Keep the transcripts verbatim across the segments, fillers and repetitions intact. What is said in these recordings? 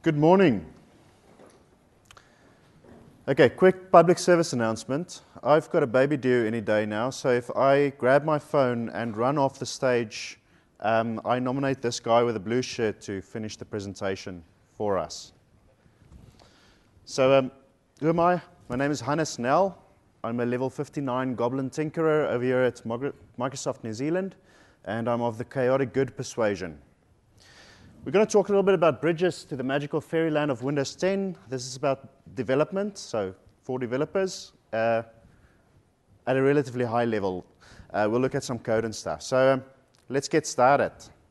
Good morning. Okay, quick public service announcement. I've got a baby due any day now, so if I grab my phone and run off the stage, um, I nominate this guy with a blue shirt to finish the presentation for us. So, um, who am I? My name is Hannes Nel. I'm a level fifty-nine Goblin Tinkerer over here at Microsoft New Zealand, and I'm of the Chaotic Good persuasion. We're going to talk a little bit about bridges to the magical fairyland of Windows ten. This is about development, so for developers, uh, at a relatively high level. Uh, we'll look at some code and stuff. So um, let's get started.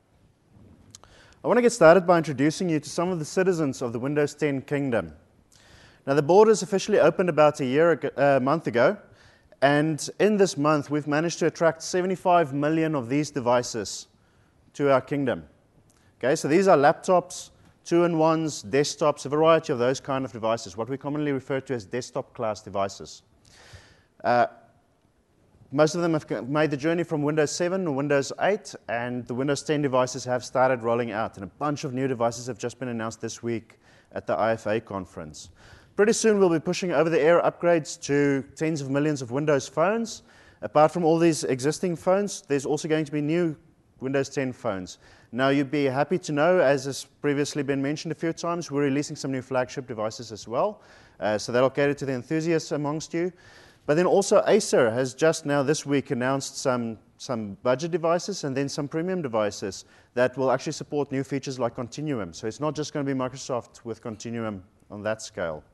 I want to get started by introducing you to some of the citizens of the Windows ten kingdom. Now, the borders officially opened about a year ago, uh, month ago, and in this month, we've managed to attract seventy-five million of these devices to our kingdom. Okay, so these are laptops, two-in-ones, desktops, a variety of those kind of devices, what we commonly refer to as desktop class devices. Uh, most of them have made the journey from Windows seven or Windows eight, and the Windows ten devices have started rolling out, and a bunch of new devices have just been announced this week at the I F A conference. Pretty soon we'll be pushing over-the-air upgrades to tens of millions of Windows phones. Apart from all these existing phones, there's also going to be new Windows ten phones. Now, you'd be happy to know, as has previously been mentioned a few times, we're releasing some new flagship devices as well. Uh, so that'll cater to the enthusiasts amongst you. But then also Acer has just now this week announced some, some budget devices and then some premium devices that will actually support new features like Continuum. So it's not just going to be Microsoft with Continuum on that scale.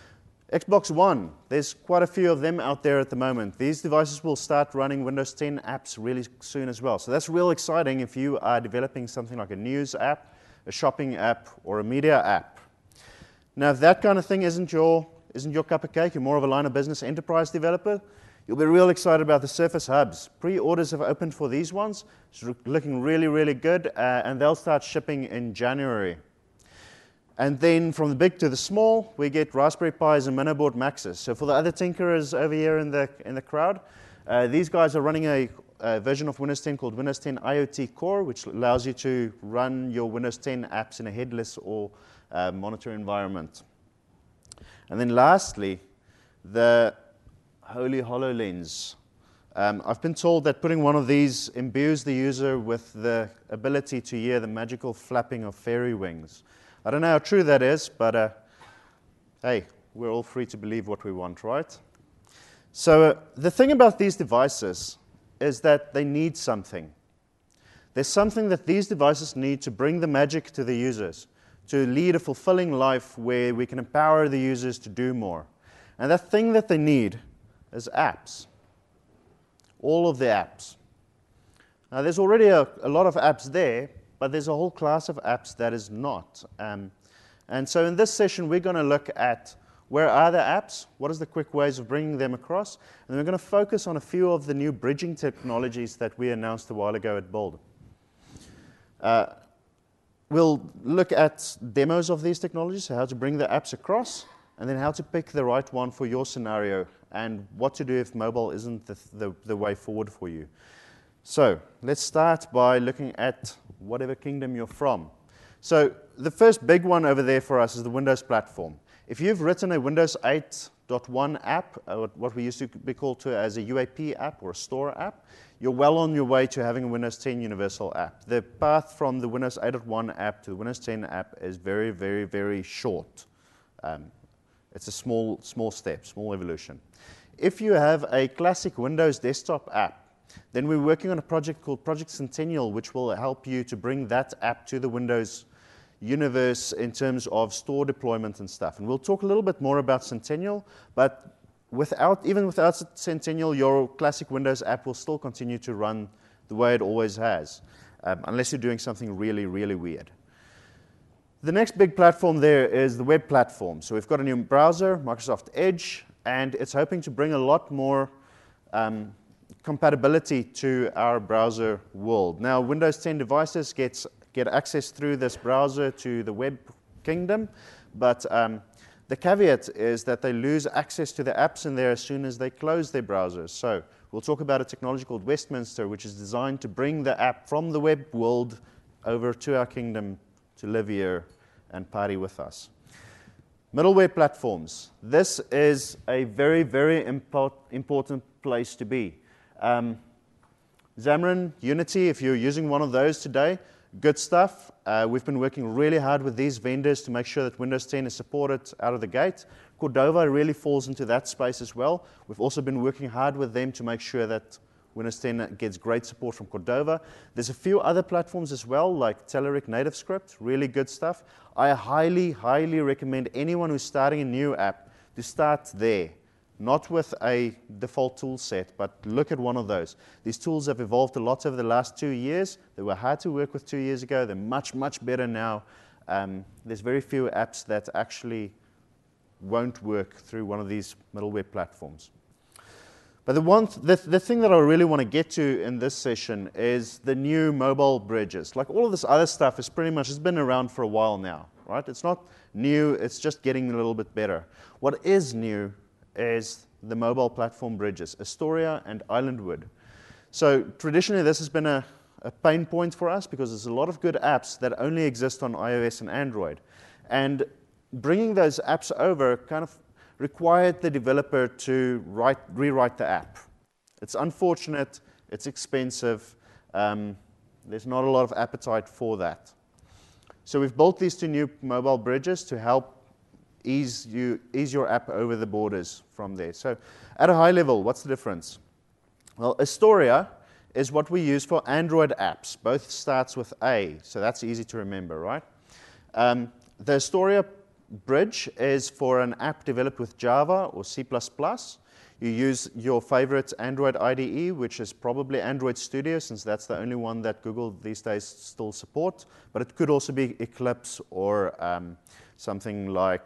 Xbox One, there's quite a few of them out there at the moment. These devices will start running Windows ten apps really soon as well. So that's real exciting if you are developing something like a news app, a shopping app, or a media app. Now, if that kind of thing isn't your, isn't your cup of cake, you're more of a line of business enterprise developer, you'll be real excited about the Surface Hubs. Pre-orders have opened for these ones. It's looking really, really good, uh, and they'll start shipping in January. And then from the big to the small, we get Raspberry Pis and Minoboard Maxes. So for the other tinkerers over here in the, in the crowd, uh, these guys are running a, a version of Windows ten called Windows ten IoT Core, which allows you to run your Windows ten apps in a headless or uh, monitor environment. And then lastly, the Holy HoloLens. Um, I've been told that putting one of these imbues the user with the ability to hear the magical flapping of fairy wings. I don't know how true that is, but uh, hey, we're all free to believe what we want, right? So uh, the thing about these devices is that they need something. There's something that these devices need to bring the magic to the users, to lead a fulfilling life where we can empower the users to do more. And that thing that they need is apps. All of the apps. Now, there's already a, a lot of apps there, but there's a whole class of apps that is not. Um, and so in this session, we're going to look at where are the apps, what is the quick ways of bringing them across, and then we're going to focus on a few of the new bridging technologies that we announced a while ago at Build. Uh, we'll look at demos of these technologies, so how to bring the apps across, and then how to pick the right one for your scenario, and what to do if mobile isn't the, the, the way forward for you. So let's start by looking at whatever kingdom you're from. So the first big one over there for us is the Windows platform. If you've written a Windows eight point one app, or what we used to be called to as a U A P app or a store app, you're well on your way to having a Windows ten universal app. The path from the Windows eight point one app to the Windows ten app is very, very, very short. Um, it's a small, small step, small evolution. If you have a classic Windows desktop app, then we're working on a project called Project Centennial, which will help you to bring that app to the Windows universe in terms of store deployment and stuff. And we'll talk a little bit more about Centennial, but without, even without Centennial, your classic Windows app will still continue to run the way it always has, um, unless you're doing something really, really weird. The next big platform there is the web platform. So we've got a new browser, Microsoft Edge, and it's hoping to bring a lot more um, compatibility to our browser world. Now, Windows ten devices gets, get access through this browser to the web kingdom, but um, the caveat is that they lose access to the apps in there as soon as they close their browsers. So we'll talk about a technology called Westminster, which is designed to bring the app from the web world over to our kingdom to live here and party with us. Middleware platforms. This is a very, very import, important place to be. Um, Xamarin, Unity, if you're using one of those today, good stuff. Uh, we've been working really hard with these vendors to make sure that Windows ten is supported out of the gate. Cordova really falls into that space as well. We've also been working hard with them to make sure that Windows ten gets great support from Cordova. There's a few other platforms as well, like Telerik NativeScript, really good stuff. I highly, highly recommend anyone who's starting a new app to start there. Not with a default tool set, but look at one of those. These tools have evolved a lot over the last two years. They were hard to work with two years ago. They're much, much better now. Um, there's very few apps that actually won't work through one of these middleware platforms. But the, one th the, the thing that I really want to get to in this session is the new mobile bridges. Like all of this other stuff is pretty much, it's been around for a while now, right? It's not new, it's just getting a little bit better. What is new is the mobile platform bridges, Astoria and Islandwood. So traditionally this has been a, a pain point for us because there's a lot of good apps that only exist on iOS and Android. And bringing those apps over kind of required the developer to write, rewrite the app. It's unfortunate, it's expensive, um, there's not a lot of appetite for that. So we've built these two new mobile bridges to help ease, you, ease your app over the borders from there. So at a high level, what's the difference? Well, Astoria is what we use for Android apps. Both starts with A, so that's easy to remember, right? Um, the Astoria bridge is for an app developed with Java or C plus plus. You use your favorite Android I D E, which is probably Android Studio, since that's the only one that Google these days still support. But it could also be Eclipse or um, something like,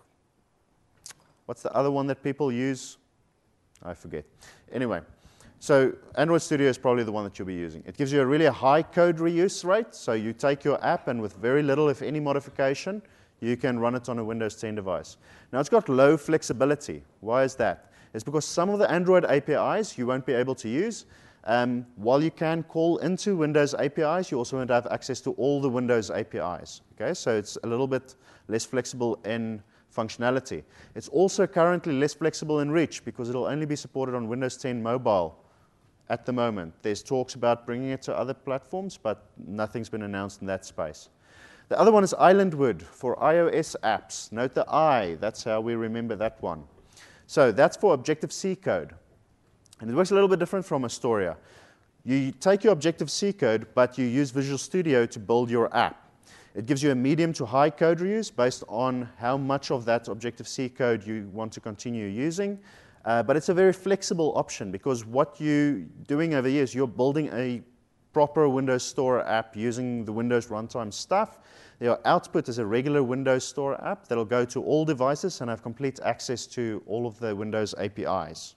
what's the other one that people use? I forget. Anyway, so Android Studio is probably the one that you'll be using. It gives you a really high code reuse rate. So you take your app and with very little, if any, modification, you can run it on a Windows ten device. Now, it's got low flexibility. Why is that? It's because some of the Android A P Is you won't be able to use. Um, while you can call into Windows A P Is, you also won't have access to all the Windows A P Is. Okay, so it's a little bit less flexible in functionality. It's also currently less flexible in reach because it'll only be supported on Windows ten Mobile at the moment. There's talks about bringing it to other platforms, but nothing's been announced in that space. The other one is Islandwood for iOS apps. Note the I, that's how we remember that one. So that's for Objective-C code. And it works a little bit different from Astoria. You take your Objective-C code, but you use Visual Studio to build your app. It gives you a medium to high code reuse based on how much of that Objective-C code you want to continue using. Uh, but it's a very flexible option because what you're doing over here is you're building a proper Windows Store app using the Windows runtime stuff. Your output is a regular Windows Store app that'll go to all devices and have complete access to all of the Windows A P Is.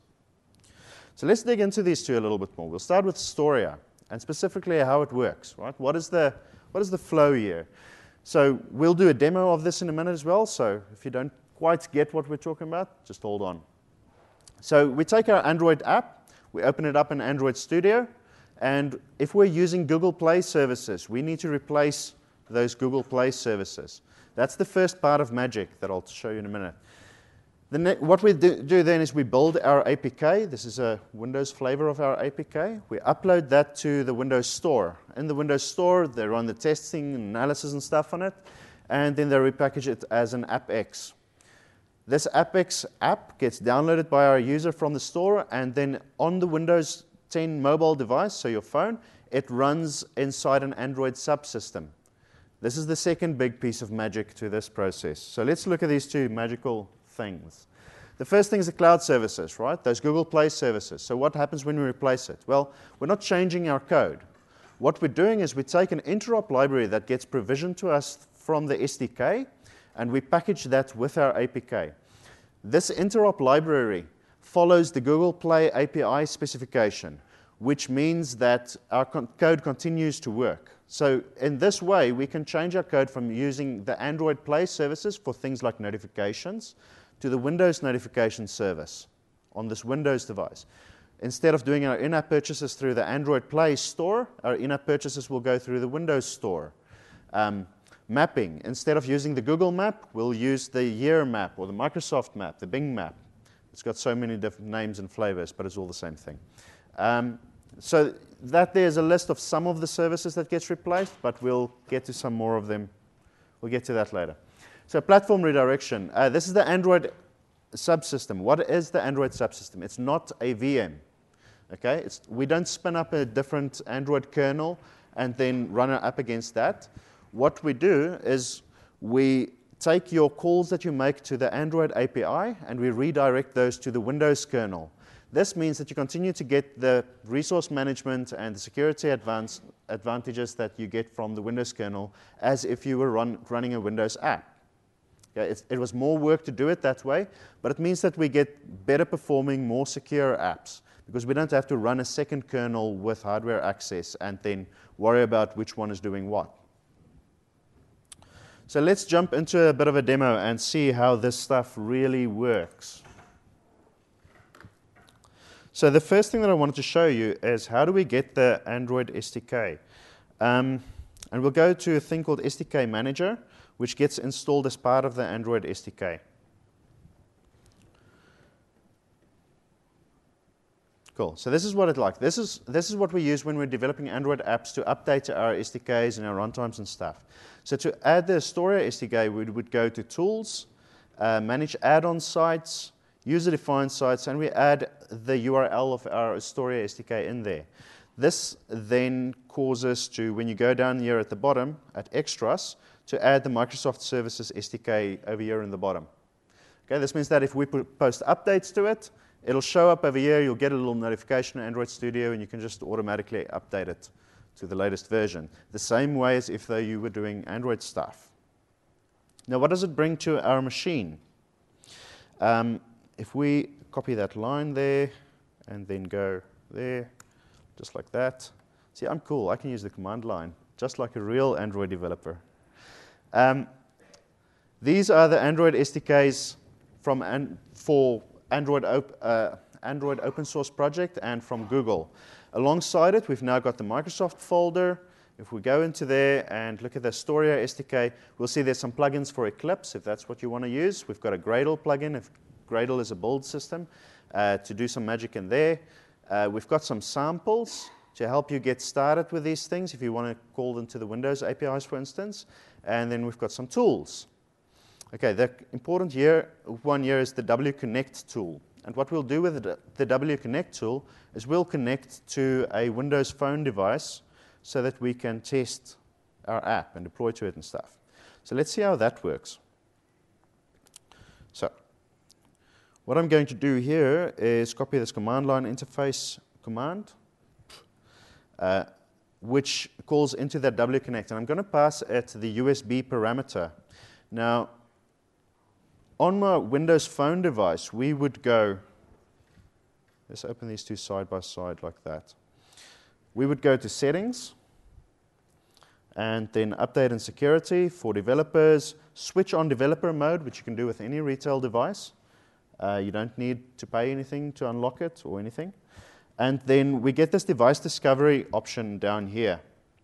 So let's dig into these two a little bit more. We'll start with Astoria and specifically how it works, right? What is the, what is the flow here? So we'll do a demo of this in a minute as well. So if you don't quite get what we're talking about, just hold on. So we take our Android app, we open it up in Android Studio, and if we're using Google Play services, we need to replace those Google Play services. That's the first part of magic that I'll show you in a minute. The what we do, do then is we build our A P K. This is a Windows flavor of our A P K. We upload that to the Windows Store. In the Windows Store, they run the testing, analysis, and stuff on it, and then they repackage it as an AppX. This AppX app gets downloaded by our user from the store, and then on the Windows ten mobile device, so your phone, it runs inside an Android subsystem. This is the second big piece of magic to this process. So let's look at these two magical things. The first thing is the cloud services, right? Those Google Play services. So what happens when we replace it? Well, we're not changing our code. What we're doing is we take an interop library that gets provisioned to us from the S D K, and we package that with our A P K. This interop library follows the Google Play A P I specification, which means that our con- code continues to work. So in this way, we can change our code from using the Android Play services for things like notifications to the Windows notification service on this Windows device. Instead of doing our in-app purchases through the Android Play store, our in-app purchases will go through the Windows Store. Um, Mapping. Instead of using the Google map, we'll use the Year map or the Microsoft map, the Bing map. It's got so many different names and flavors, but it's all the same thing. Um, so that there's a list of some of the services that gets replaced, but we'll get to some more of them. We'll get to that later. So platform redirection. Uh, this is the Android subsystem. What is the Android subsystem? It's not a V M. Okay? It's, we don't spin up a different Android kernel and then run an app against that. What we do is we take your calls that you make to the Android A P I and we redirect those to the Windows kernel. This means that you continue to get the resource management and the security advance advantages that you get from the Windows kernel as if you were run, running a Windows app. Okay, it's, it was more work to do it that way, but it means that we get better performing, more secure apps because we don't have to run a second kernel with hardware access and then worry about which one is doing what. So let's jump into a bit of a demo and see how this stuff really works. So the first thing that I wanted to show you is how do we get the Android S D K. Um, and we'll go to a thing called S D K Manager, which gets installed as part of the Android S D K. Cool. So this is what it's like. This is, this is what we use when we're developing Android apps to update our S D Ks and our runtimes and stuff. So to add the Astoria S D K, we would go to Tools, uh, Manage Add-on Sites, User-defined sites, and we add the U R L of our Astoria S D K in there. This then causes to, when you go down here at the bottom, at Extras, to add the Microsoft Services S D K over here in the bottom. Okay, this means that if we put, post updates to it, it'll show up over here, you'll get a little notification in Android Studio, and you can just automatically update it to the latest version. The same way as if though you were doing Android stuff. Now, what does it bring to our machine? Um, If we copy that line there and then go there, just like that. See, I'm cool. I can use the command line, just like a real Android developer. Um, these are the Android S D Ks from an, for Android, op, uh, Android Open Source Project and from Google. Alongside it, we've now got the Microsoft folder. If we go into there and look at the Astoria S D K, we'll see there's some plugins for Eclipse, if that's what you want to use. We've got a Gradle plugin, if Gradle is a build system, uh, to do some magic in there. Uh, we've got some samples to help you get started with these things if you want to call them to the Windows A P Is, for instance. And then we've got some tools. Okay, the important here, one here is the W Connect tool. And what we'll do with the, the W Connect tool is we'll connect to a Windows phone device so that we can test our app and deploy to it and stuff. So let's see how that works. So what I'm going to do here is copy this command line interface command, uh, which calls into that W Connect. And I'm going to pass it the U S B parameter. Now, on my Windows phone device, we would go, let's open these two side by side like that. We would go to Settings, and then Update and Security for developers, switch on developer mode, which you can do with any retail device. Uh, you don't need to pay anything to unlock it or anything. And then we get this device discovery option down here.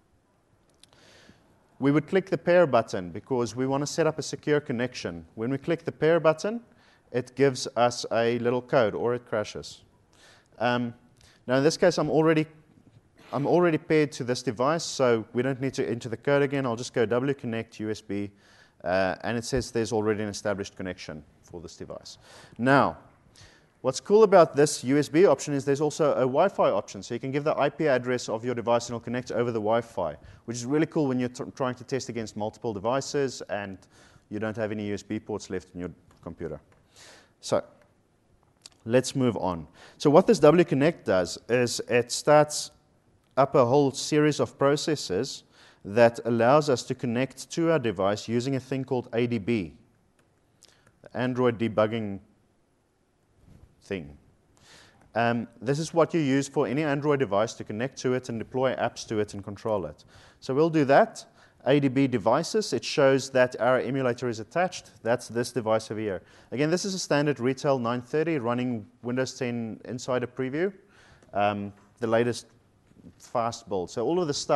We would click the pair button because we want to set up a secure connection. When we click the pair button, it gives us a little code or it crashes. Um, now in this case, I'm already, I'm already paired to this device, so we don't need to enter the code again. I'll just go W Connect U S B, uh, and it says there's already an established connection for this device. Now, what's cool about this U S B option is there's also a Wi-Fi option. So you can give the I P address of your device and it'll connect over the Wi-Fi, which is really cool when you're t trying to test against multiple devices and you don't have any U S B ports left in your computer. So let's move on. So what this W Connect does is it starts up a whole series of processes that allows us to connect to our device using a thing called A D B, the Android debugging thing. Um, this is what you use for any Android device to connect to it and deploy apps to it and control it. So we'll do that. A D B devices, it shows that our emulator is attached. That's this device over here. Again, this is a standard Retail nine thirty running Windows ten Insider Preview, um, the latest fast build. So all of the stuff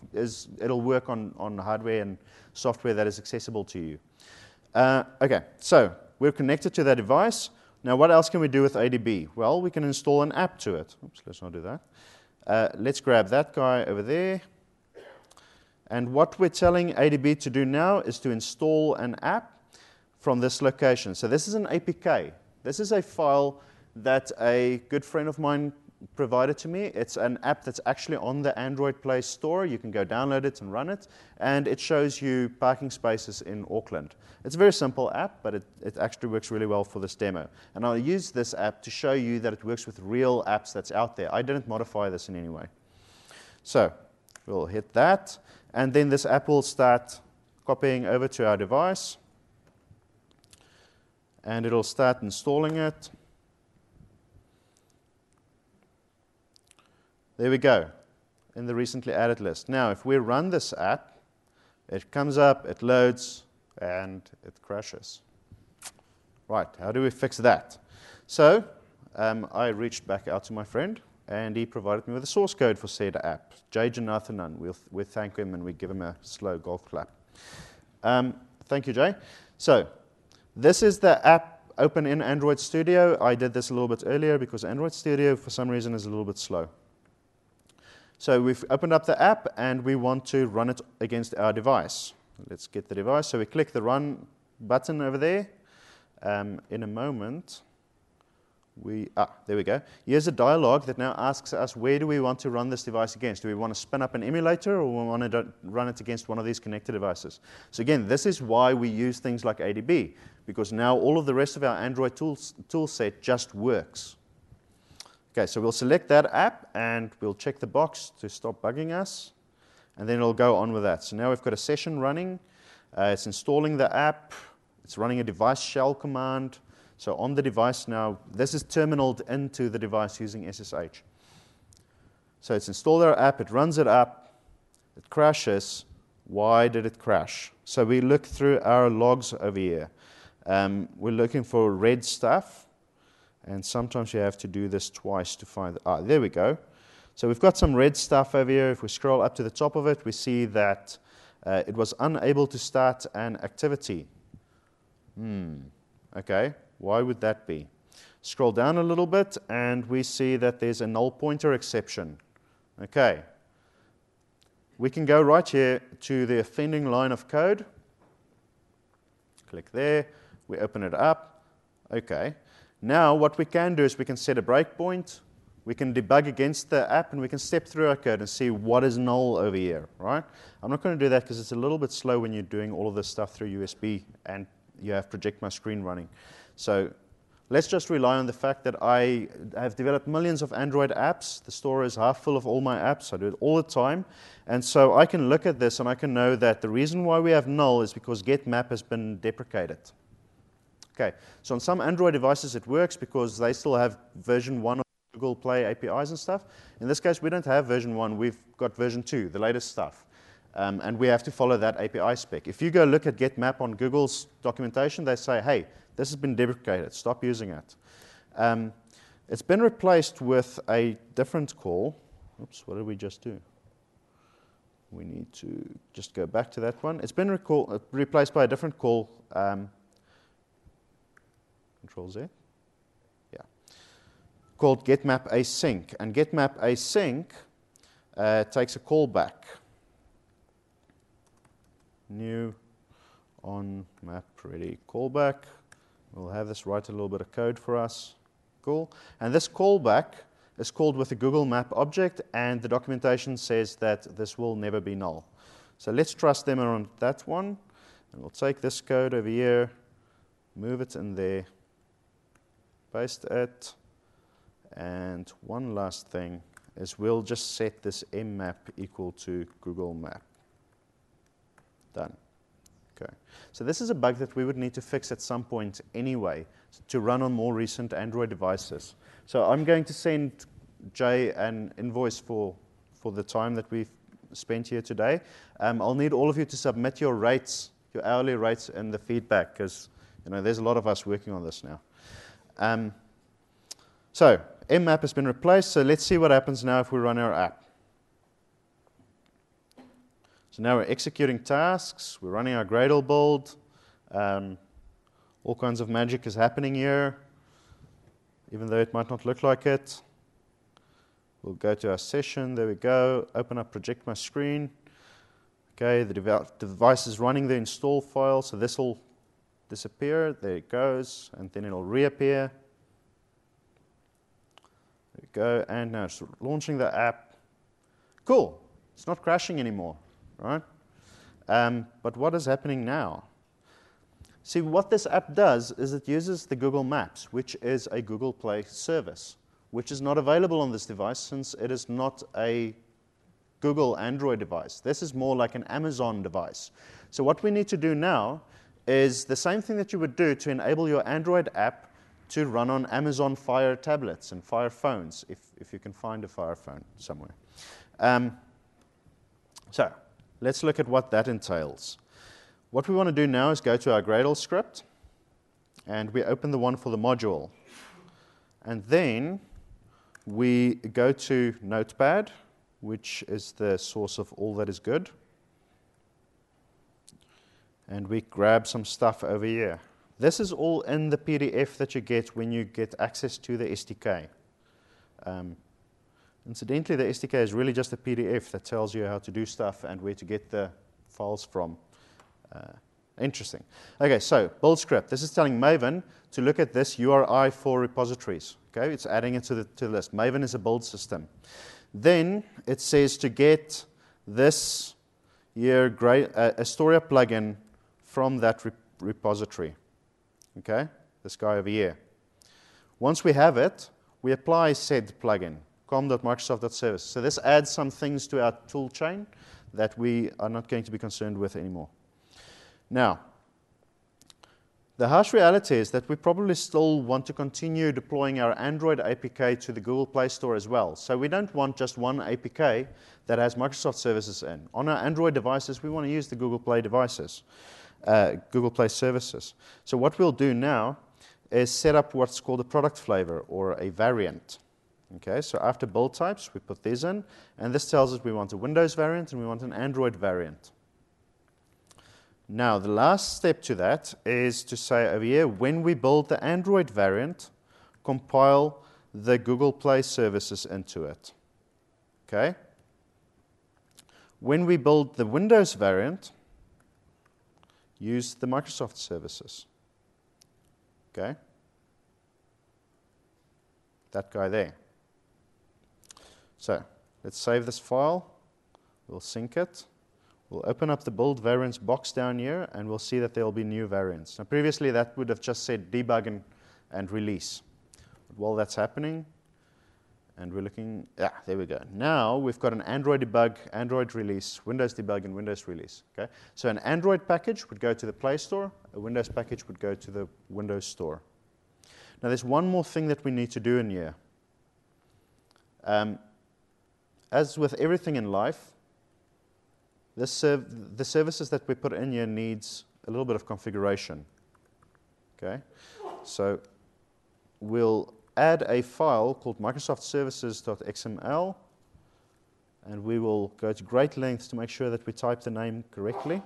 is it'll work on, on hardware and software that is accessible to you. Uh, okay, so we're connected to that device. Now, what else can we do with A D B? Well, we can install an app to it. Oops, let's not do that. Uh, let's grab that guy over there. And what we're telling A D B to do now is to install an app from this location. So this is an A P K. This is a file that a good friend of mine provided to me. It's an app that's actually on the Android Play Store. You can go download it and run it, and it shows you parking spaces in Auckland. It's a very simple app, but it, it actually works really well for this demo. And I'll use this app to show you that it works with real apps that's out there. I didn't modify this in any way. So we'll hit that, and then this app will start copying over to our device, and it'll start installing it. There we go, in the recently added list. Now, if we run this app, it comes up, it loads, and it crashes. Right, how do we fix that? So, um, I reached back out to my friend, and he provided me with the source code for said app. Jay Janathanan, we'll, we'll thank him, and we give him a slow golf clap. Um, thank you, Jay. So, this is the app open in Android Studio. I did this a little bit earlier because Android Studio, for some reason, is a little bit slow. So we've opened up the app, and we want to run it against our device. Let's get the device. So we click the Run button over there. Um, in a moment, we ah, there we go. Here's a dialog that now asks us, where do we want to run this device against? Do we want to spin up an emulator, or we want to run it against one of these connected devices? So again, this is why we use things like A D B, because now all of the rest of our Android tools, tool set just works. Okay, so we'll select that app, and we'll check the box to stop bugging us, and then it'll go on with that. So now we've got a session running. Uh, it's installing the app. It's running a device shell command. So on the device now, this is terminaled into the device using S S H. So it's installed our app. It runs it up. It crashes. Why did it crash? So we look through our logs over here. Um, we're looking for red stuff. And sometimes you have to do this twice to find, ah, there we go. So we've got some red stuff over here. If we scroll up to the top of it, we see that uh, it was unable to start an activity. Hmm, okay, why would that be? Scroll down a little bit, and we see that there's a null pointer exception. Okay, we can go right here to the offending line of code. Click there, we open it up. Okay. Now, what we can do is we can set a breakpoint, we can debug against the app, and we can step through our code and see what is null over here, right? I'm not going to do that because it's a little bit slow when you're doing all of this stuff through U S B and you have Project My Screen running. So let's just rely on the fact that I have developed millions of Android apps. The store is half full of all my apps. I do it all the time. And so I can look at this and I can know that the reason why we have null is because getMap has been deprecated. Okay, so on some Android devices it works because they still have version one of Google Play A P Is and stuff. In this case, we don't have version one, we've got version two, the latest stuff. Um, and we have to follow that A P I spec. If you go look at getMap on Google's documentation, they say, hey, this has been deprecated, stop using it. Um, it's been replaced with a different call. Oops, what did we just do? We need to just go back to that one. It's been recall, uh, replaced by a different call. Um, Control Z, yeah, called getMap async. And getMap async uh, takes a callback. New on map ready callback. We'll have this write a little bit of code for us. Cool. And this callback is called with a Google Map object, and the documentation says that this will never be null. So let's trust them on that one. And we'll take this code over here, move it in there, paste it, and one last thing is we'll just set this mmap equal to Google Map. Done. Okay. So this is a bug that we would need to fix at some point anyway to run on more recent Android devices. So I'm going to send Jay an invoice for, for the time that we've spent here today. Um, I'll need all of you to submit your rates, your hourly rates in the feedback, because you know, there's a lot of us working on this now. Um, so, mmap has been replaced, so let's see what happens now if we run our app. So now we're executing tasks, we're running our Gradle build, um, all kinds of magic is happening here, even though it might not look like it. We'll go to our session, there we go, open up Project My Screen. Okay, the, dev the device is running the install file, so this will disappear, there it goes, and then it'll reappear. There we go, and now it's launching the app. Cool, it's not crashing anymore, right? Um, but what is happening now? See, what this app does is it uses the Google Maps, which is a Google Play service, which is not available on this device since it is not a Google Android device. This is more like an Amazon device. So what we need to do now is the same thing that you would do to enable your Android app to run on Amazon Fire tablets and Fire phones, if, if you can find a Fire phone somewhere. Um, so let's look at what that entails. What we want to do now is go to our Gradle script, and we open the one for the module. And then we go to Notepad, which is the source of all that is good. And we grab some stuff over here. This is all in the P D F that you get when you get access to the S D K. Um, incidentally, the S D K is really just a P D F that tells you how to do stuff and where to get the files from. Uh, interesting. Okay, so build script. This is telling Maven to look at this U R I for repositories. Okay, it's adding it to the, to the list. Maven is a build system. Then it says to get this here uh, Astoria plugin from that rep repository. Okay, this guy over here. Once we have it, we apply said plugin, com dot microsoft dot service. So this adds some things to our tool chain that we are not going to be concerned with anymore. Now, the harsh reality is that we probably still want to continue deploying our Android A P K to the Google Play Store as well. So we don't want just one A P K that has Microsoft services in. On our Android devices, we want to use the Google Play devices, uh, Google Play services. So what we'll do now is set up what's called a product flavor or a variant. Okay, so after build types, we put these in, and this tells us we want a Windows variant and we want an Android variant. Now, the last step to that is to say over here, when we build the Android variant, compile the Google Play services into it. Okay? When we build the Windows variant, use the Microsoft services. Okay? That guy there. So, let's save this file. We'll sync it. We'll open up the build variants box down here, and we'll see that there will be new variants. Now, previously, that would have just said debug and, and release. But while that's happening, and we're looking, yeah, there we go. Now, we've got an Android debug, Android release, Windows debug, and Windows release. Okay? So an Android package would go to the Play Store. A Windows package would go to the Windows Store. Now, there's one more thing that we need to do in here. Um, as with everything in life, This serv the services that we put in here needs a little bit of configuration. Okay, so we'll add a file called microsoft services dot X M L, and we will go to great lengths to make sure that we type the name correctly.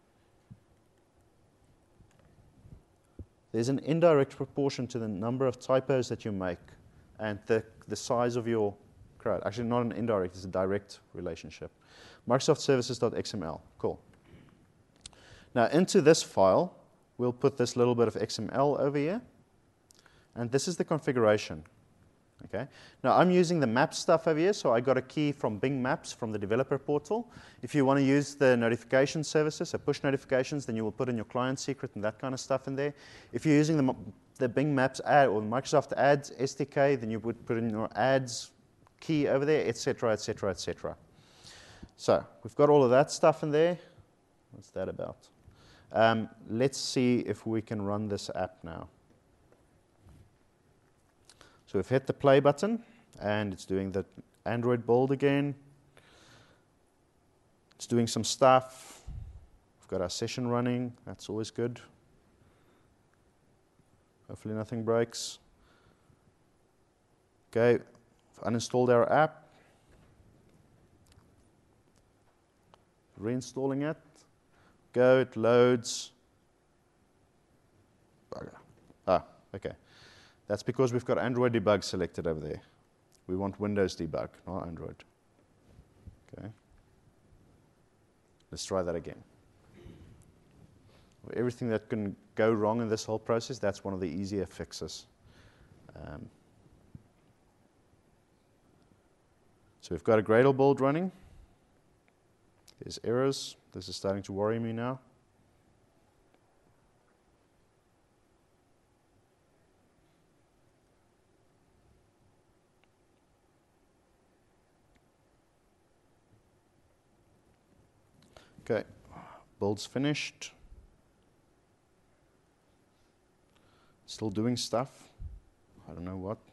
There's an indirect proportion to the number of typos that you make and the, the size of your crowd. Actually, not an indirect, it's a direct relationship. microsoft services dot X M L, cool. Now into this file, we'll put this little bit of X M L over here, and this is the configuration. Okay. Now I'm using the map stuff over here, so I got a key from Bing Maps from the developer portal. If you want to use the notification services, so push notifications, then you will put in your client secret and that kind of stuff in there. If you're using the, the Bing Maps ad or the Microsoft Ads S D K, then you would put in your ads key over there, et cetera, et cetera, et cetera. So we've got all of that stuff in there. What's that about? Um, let's see if we can run this app now. So we've hit the play button, and it's doing the Android build again. It's doing some stuff. We've got our session running. That's always good. Hopefully nothing breaks. Okay, I've uninstalled our app. reinstalling it. Go, it loads. Ah, okay. That's because we've got Android debug selected over there. We want Windows debug, not Android. Okay. Let's try that again. Everything that can go wrong in this whole process, that's one of the easier fixes. Um, so we've got a Gradle build running. There's errors. This is starting to worry me now. Okay, build's finished. Still doing stuff. I don't know what.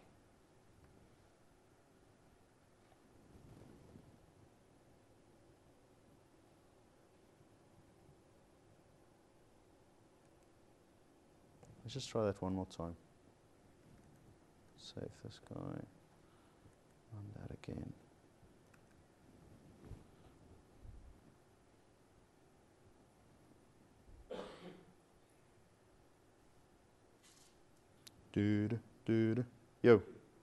Let's just try that one more time. Save this guy. Run that again. Dude, dude. Yo.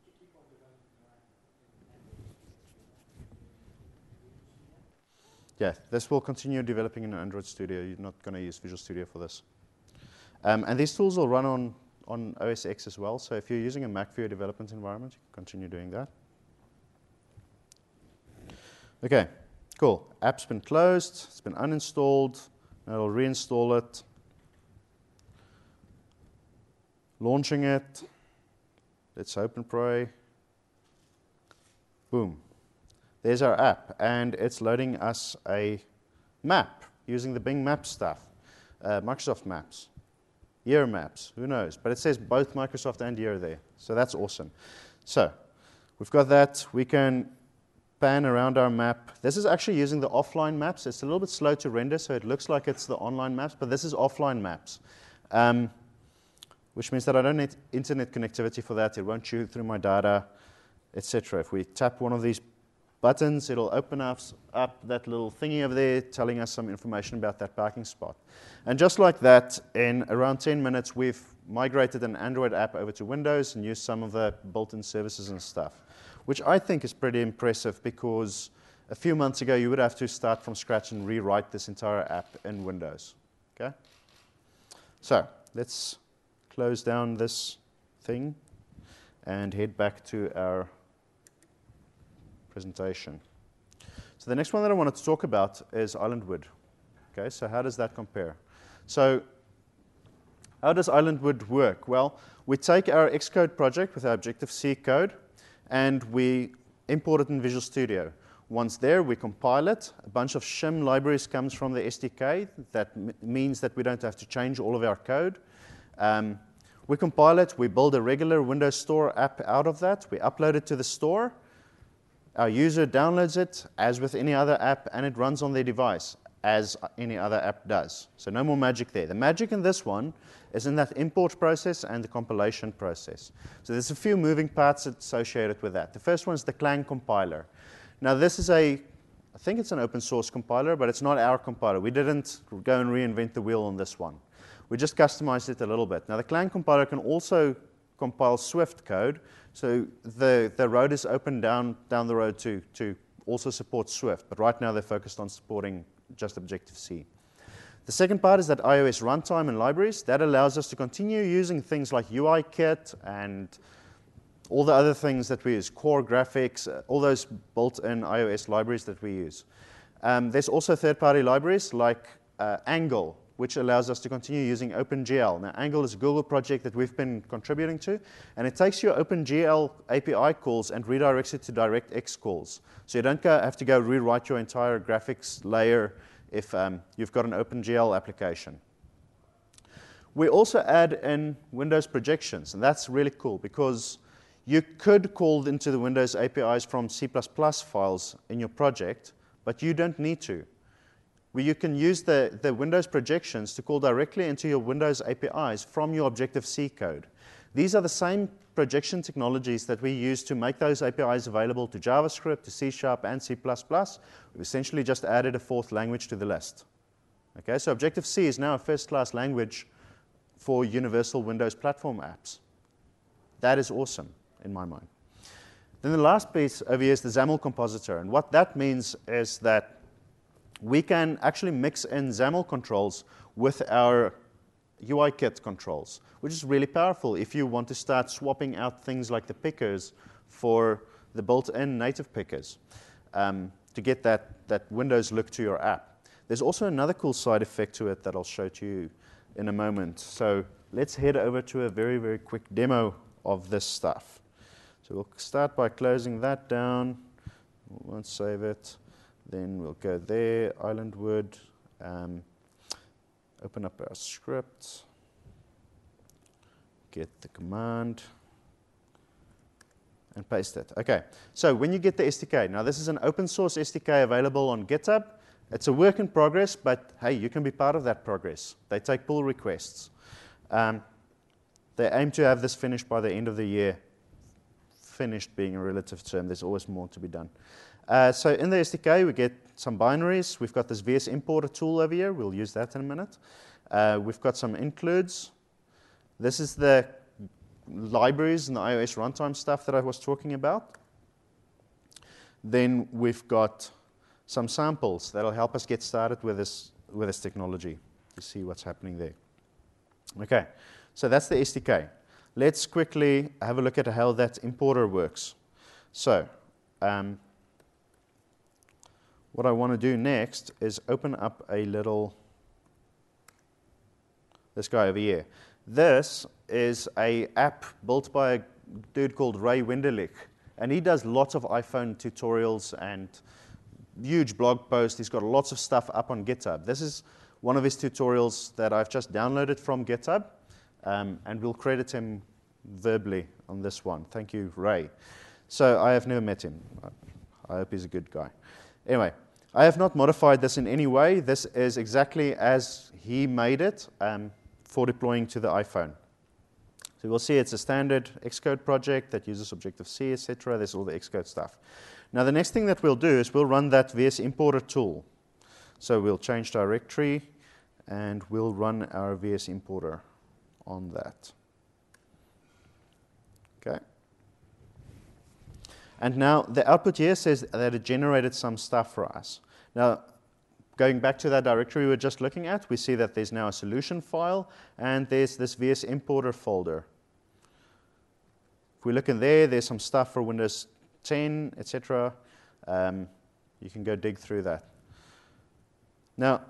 Yeah, this will continue developing in Android Studio. You're not going to use Visual Studio for this. Um, and these tools will run on, on O S X as well. So if you're using a Mac for your development environment, you can continue doing that. Okay, cool. App's been closed. It's been uninstalled. Now I'll reinstall it. Launching it. Let's open Pray. Boom. There's our app, and it's loading us a map using the Bing Maps stuff, uh, Microsoft Maps, Year Maps, who knows? But it says both Microsoft and Year there, so that's awesome. So we've got that. We can pan around our map. This is actually using the offline maps. It's a little bit slow to render, so it looks like it's the online maps, but this is offline maps. Um, which means that I don't need internet connectivity for that. It won't chew through my data, et cetera. If we tap one of these buttons, it'll open up, up that little thingy over there telling us some information about that parking spot. And just like that, in around ten minutes, we've migrated an Android app over to Windows and used some of the built-in services and stuff, which I think is pretty impressive because a few months ago, you would have to start from scratch and rewrite this entire app in Windows. Okay? So let's close down this thing and head back to our presentation. So the next one that I wanted to talk about is Islandwood. Okay, so how does that compare? So how does Islandwood work? Well, we take our Xcode project with our Objective-C code and we import it in Visual Studio. Once there, we compile it. A bunch of shim libraries comes from the S D K. That m means that we don't have to change all of our code. Um, we compile it, we build a regular Windows Store app out of that, we upload it to the store, our user downloads it as with any other app, and it runs on their device as any other app does. So no more magic there. The magic in this one is in that import process and the compilation process. So there's a few moving parts associated with that. The first one is the Clang compiler. Now this is a, I think it's an open source compiler, but it's not our compiler. We didn't go and reinvent the wheel on this one. We just customized it a little bit. Now the Clang compiler can also compile Swift code, so the, the road is open down, down the road to, to also support Swift, but right now they're focused on supporting just Objective-C. The second part is that iOS runtime and libraries. That allows us to continue using things like U I Kit and all the other things that we use, core graphics, uh, all those built-in iOS libraries that we use. Um, there's also third-party libraries like uh, Angle, which allows us to continue using OpenGL. Now, Angle is a Google project that we've been contributing to, and it takes your OpenGL A P I calls and redirects it to DirectX calls. So you don't go, have to go rewrite your entire graphics layer if um, you've got an OpenGL application. We also add in Windows projections, and that's really cool because you could call into the Windows A P Is from C plus plus files in your project, but you don't need to. Where you can use the, the Windows projections to call directly into your Windows A P Is from your Objective-C code. These are the same projection technologies that we use to make those A P Is available to JavaScript, to C Sharp, and C plus plus. We've essentially just added a fourth language to the list. Okay, so Objective-C is now a first-class language for universal Windows platform apps. That is awesome, in my mind. Then the last piece over here is the XAML compositor. And what that means is that we can actually mix in XAML controls with our U I kit controls, which is really powerful if you want to start swapping out things like the pickers for the built-in native pickers um, to get that, that Windows look to your app. There's also another cool side effect to it that I'll show to you in a moment. So let's head over to a very, very quick demo of this stuff. So we'll start by closing that down. We won't save it. Then we'll go there, Islandwood, um, open up our script, get the command, and paste it. Okay, so when you get the S D K, now this is an open source S D K available on GitHub. It's a work in progress, but hey, you can be part of that progress. They take pull requests. Um, they aim to have this finished by the end of the year. Finished being a relative term, there's always more to be done. Uh, so in the S D K, we get some binaries. We've got this V S Importer tool over here. We'll use that in a minute. Uh, we've got some includes. This is the libraries and the iOS runtime stuff that I was talking about. Then we've got some samples that'll help us get started with this, with this technology to see what's happening there. Okay, so that's the S D K. Let's quickly have a look at how that importer works. So, um, what I want to do next is open up a little, this guy over here. This is an app built by a dude called Ray Wenderlich, and he does lots of iPhone tutorials and huge blog posts. He's got lots of stuff up on GitHub. This is one of his tutorials that I've just downloaded from GitHub, um, and we'll credit him verbally on this one. Thank you, Ray. So I have never met him. I hope he's a good guy. Anyway, I have not modified this in any way. This is exactly as he made it um, for deploying to the iPhone. So we'll see it's a standard Xcode project that uses Objective-C, et cetera. There's all the Xcode stuff. Now, the next thing that we'll do is we'll run that V S Importer tool. So we'll change directory, and we'll run our V S Importer on that. Okay. And now the output here says that it generated some stuff for us. Now, going back to that directory we were just looking at, we see that there's now a solution file, and there's this V S Importer folder. If we look in there, there's some stuff for Windows ten, et cetera. Um, you can go dig through that. Now,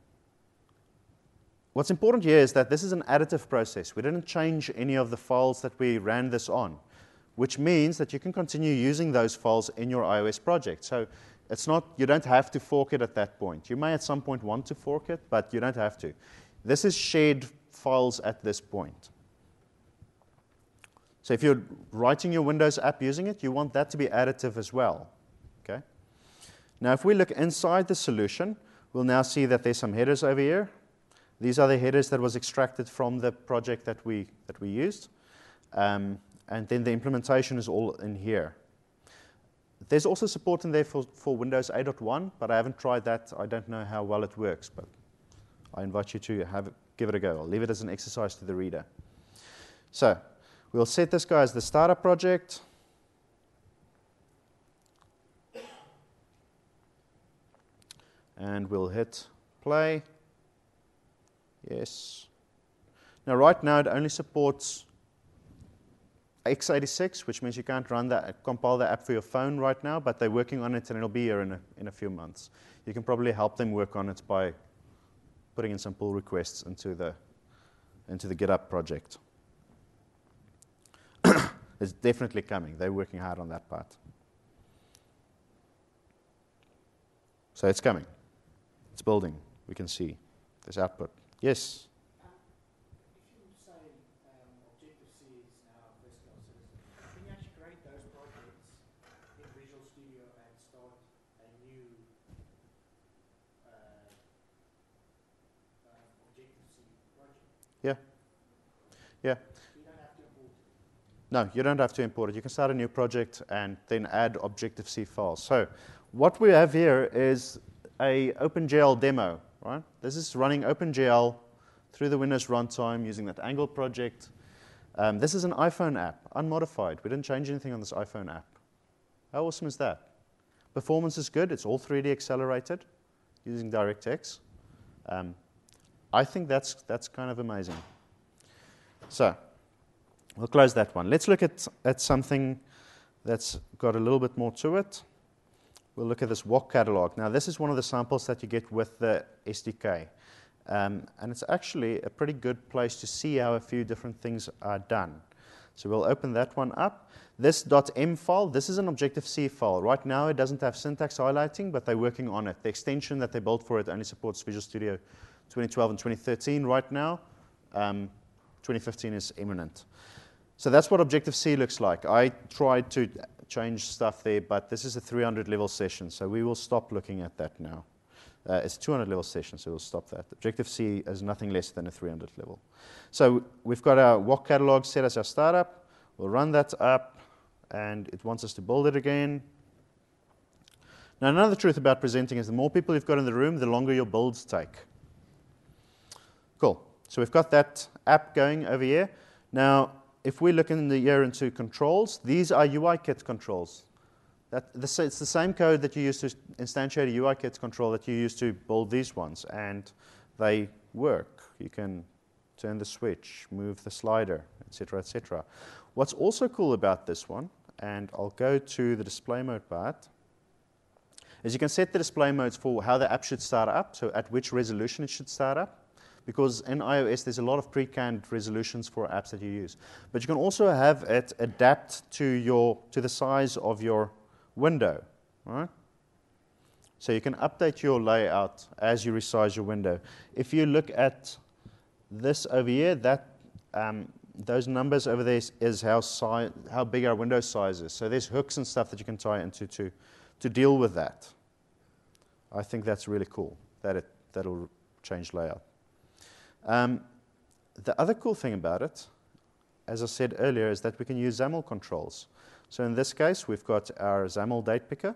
what's important here is that this is an additive process. We didn't change any of the files that we ran this on, which means that you can continue using those files in your iOS project. So it's not, you don't have to fork it at that point. You may at some point want to fork it, but you don't have to. This is shared files at this point. So if you're writing your Windows app using it, you want that to be additive as well. Okay? Now, if we look inside the solution, we'll now see that there's some headers over here. These are the headers that was extracted from the project that we, that we used. Um, and then the implementation is all in here. There's also support in there for, for Windows eight point one, but I haven't tried that. I don't know how well it works, but I invite you to have it, give it a go. I'll leave it as an exercise to the reader. So we'll set this guy as the startup project. And we'll hit play. Yes. Now, right now, it only supports x eighty-six, which means you can't run that, compile the app for your phone right now, but they're working on it, and it'll be here in a, in a few months. You can probably help them work on it by putting in some pull requests into the, into the GitHub project. It's definitely coming. They're working hard on that part. So it's coming. It's building. We can see this output. Yes? Um, if you say um, Objective-C is now first class citizen, can you actually create those projects in Visual Studio and start a new uh, uh, Objective-C project? Yeah. Yeah. You don't have to import No, you don't have to import it. You can start a new project and then add Objective-C files. So what we have here is a OpenGL demo, right? This is running OpenGL through the Windows runtime using that Angle project. Um, this is an iPhone app, unmodified. We didn't change anything on this iPhone app. How awesome is that? Performance is good. It's all three D accelerated using DirectX. Um, I think that's, that's kind of amazing. So we'll close that one. Let's look at, at something that's got a little bit more to it. We'll look at this W O C catalog. Now, this is one of the samples that you get with the S D K. Um, and it's actually a pretty good place to see how a few different things are done. So we'll open that one up. This .m file, this is an Objective-C file. Right now, it doesn't have syntax highlighting, but they're working on it. The extension that they built for it only supports Visual Studio twenty twelve and twenty thirteen right now. Um, twenty fifteen is imminent. So that's what Objective-C looks like. I tried to change stuff there, but this is a three hundred level session, so we will stop looking at that now. Uh, it's two hundred level session, so we'll stop that. Objective-C is nothing less than a three hundred level. So we've got our W O C catalog set as our startup. We'll run that up, and it wants us to build it again. Now, another truth about presenting is the more people you've got in the room, the longer your builds take. Cool. So we've got that app going over here. Now, if we look in the here into controls, these are UIKit controls. That, this, it's the same code that you use to instantiate a UIKit control that you use to build these ones, and they work. You can turn the switch, move the slider, et cetera, et cetera. What's also cool about this one, and I'll go to the display mode part, is you can set the display modes for how the app should start up, so at which resolution it should start up. Because in iOS, there's a lot of pre-canned resolutions for apps that you use. But you can also have it adapt to, your, to the size of your window. Right? So you can update your layout as you resize your window. If you look at this over here, that, um, those numbers over there is, is how, si how big our window size is. So there's hooks and stuff that you can tie into to, to deal with that. I think that's really cool, that it, that'll change layout. Um, the other cool thing about it, as I said earlier, is that we can use XAML controls. So in this case, we've got our XAML date picker.